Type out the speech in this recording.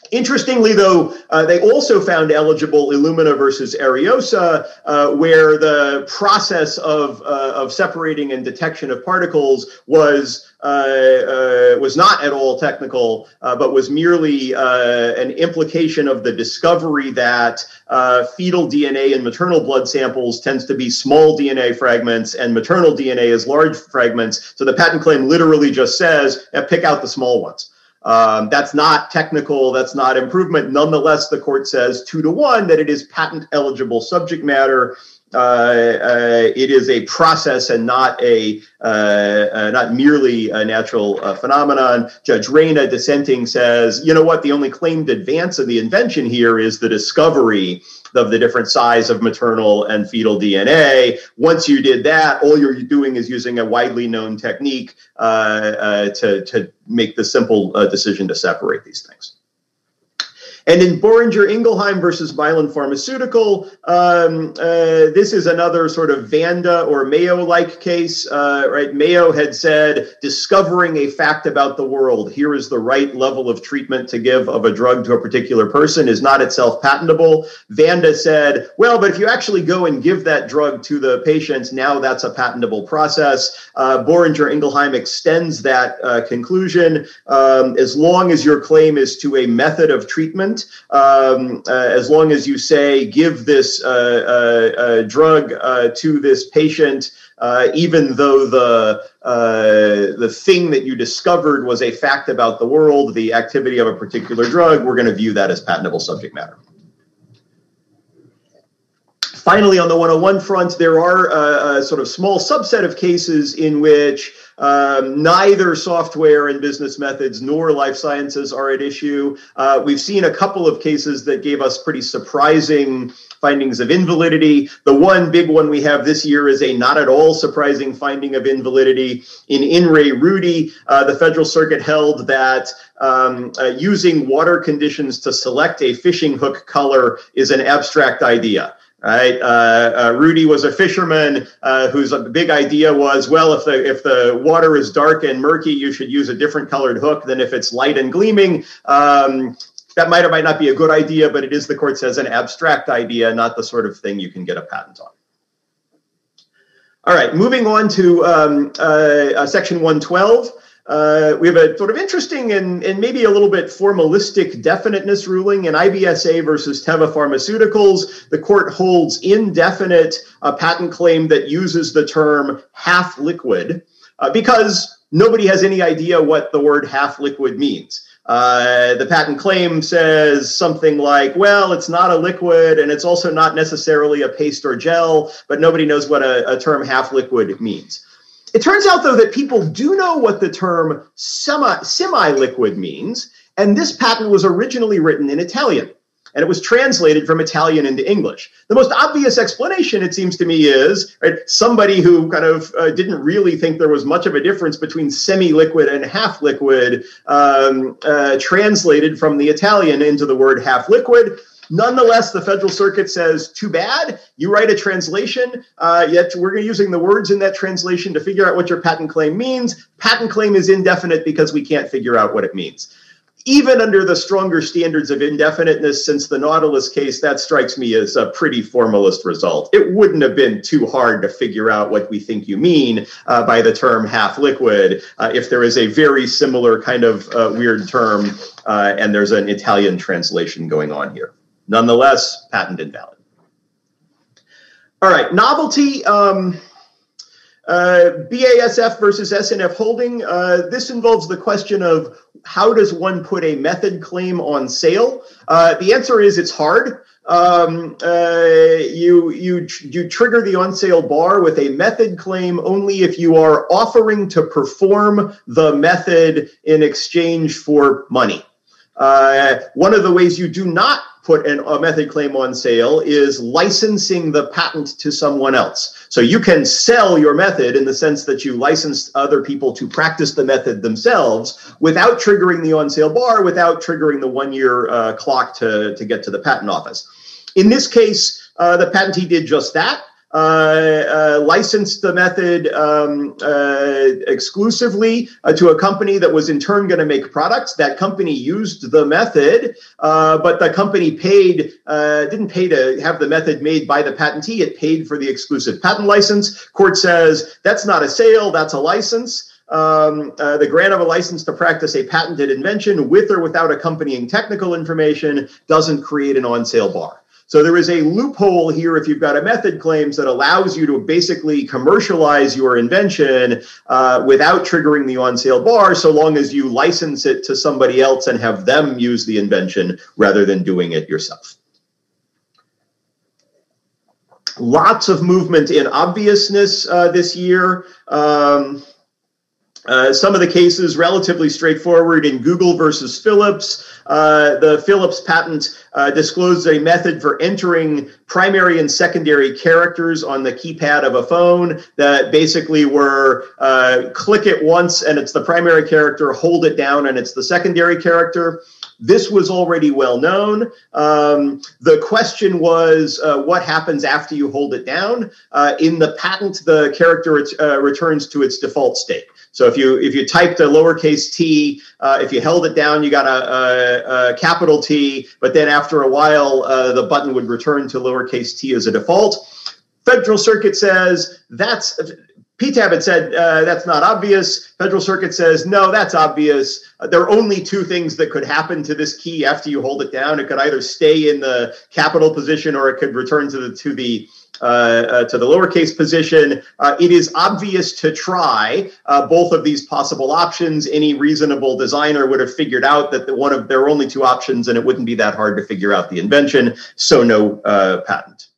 Interestingly, though, they also found eligible Illumina versus Ariosa, where the process of separating and detection of particles was not at all technical, but was merely an implication of the discovery that fetal DNA in maternal blood samples tends to be small DNA fragments and maternal DNA is large fragments. So the patent claim literally just says, pick out the small ones. That's not technical, that's not improvement. Nonetheless, the court says 2-1 that it is patent eligible subject matter. It is a process and not merely a natural phenomenon. Judge Reyna, dissenting, says, you know what, the only claimed advance of the invention here is the discovery of the different size of maternal and fetal DNA. Once you did that, all you're doing is using a widely known technique to make the simple decision to separate these things. And in Boehringer-Ingelheim versus Mylan Pharmaceutical, this is another sort of Vanda or Mayo-like case, right? Mayo had said, discovering a fact about the world, here is the right level of treatment to give of a drug to a particular person, is not itself patentable. Vanda said, well, but if you actually go and give that drug to the patients, now that's a patentable process. Boehringer-Ingelheim extends that conclusion. As long as your claim is to a method of treatment, as long as you say, give this drug to this patient, even though the thing that you discovered was a fact about the world, the activity of a particular drug, we're going to view that as patentable subject matter. Finally, on the 101 front, there are a sort of small subset of cases in which neither software and business methods nor life sciences are at issue. We've seen a couple of cases that gave us pretty surprising findings of invalidity. The one big one we have this year is a not at all surprising finding of invalidity. In Re Rudy, the Federal Circuit held that using water conditions to select a fishing hook color is an abstract idea. Right, Rudy was a fisherman whose big idea was, well, if the water is dark and murky, you should use a different colored hook than if it's light and gleaming. That might or might not be a good idea, but it is, the court says, an abstract idea, not the sort of thing you can get a patent on. All right, moving on to Section 112. We have a sort of interesting and maybe a little bit formalistic definiteness ruling in IBSA versus Teva Pharmaceuticals. The court holds indefinite a patent claim that uses the term half liquid because nobody has any idea what the word half liquid means. The patent claim says something like, well, it's not a liquid and it's also not necessarily a paste or gel, but nobody knows what a term half liquid means. It turns out, though, that people do know what the term semi-liquid means, and this patent was originally written in Italian, and it was translated from Italian into English. The most obvious explanation, it seems to me, is somebody who kind of didn't really think there was much of a difference between semi-liquid and half-liquid translated from the Italian into the word half-liquid. Nonetheless, the Federal Circuit says, too bad, you write a translation, yet we're using the words in that translation to figure out what your patent claim means. Patent claim is indefinite because we can't figure out what it means. Even under the stronger standards of indefiniteness since the Nautilus case, that strikes me as a pretty formalist result. It wouldn't have been too hard to figure out what we think you mean by the term half liquid if there is a very similar kind of weird term and there's an Italian translation going on here. Nonetheless, patent invalid. All right, novelty, BASF versus SNF Holding. This involves the question of how does one put a method claim on sale? The answer is it's hard. You trigger the on sale bar with a method claim only if you are offering to perform the method in exchange for money. One of the ways you do not put a method claim on sale is licensing the patent to someone else. So you can sell your method in the sense that you license other people to practice the method themselves without triggering the on sale bar, without triggering the 1 year clock to get to the patent office. In this case, the patentee did just that. licensed the method exclusively to a company that was in turn going to make products. That company used the method, but the company didn't pay to have the method made by the patentee. It paid for the exclusive patent license. Court says that's not a sale, that's a license. The grant of a license to practice a patented invention with or without accompanying technical information doesn't create an on-sale bar. So there is a loophole here if you've got a method claims that allows you to basically commercialize your invention without triggering the on-sale bar, so long as you license it to somebody else and have them use the invention rather than doing it yourself. Lots of movement in obviousness this year. Some of the cases relatively straightforward. In Google versus Philips, the Philips patent disclosed a method for entering primary and secondary characters on the keypad of a phone that basically were click it once and it's the primary character, hold it down and it's the secondary character. This was already well known. The question was, what happens after you hold it down? In the patent, the character returns to its default state. So if you typed a lowercase t, if you held it down, you got a capital T, but then after a while, the button would return to lowercase t as a default. Federal Circuit says PTAB had said that's not obvious. Federal Circuit says, no, that's obvious. There are only two things that could happen to this key after you hold it down. It could either stay in the capital position or it could return to the lowercase position. It is obvious to try both of these possible options. Any reasonable designer would have figured out that there are only two options and it wouldn't be that hard to figure out the invention, so no patent.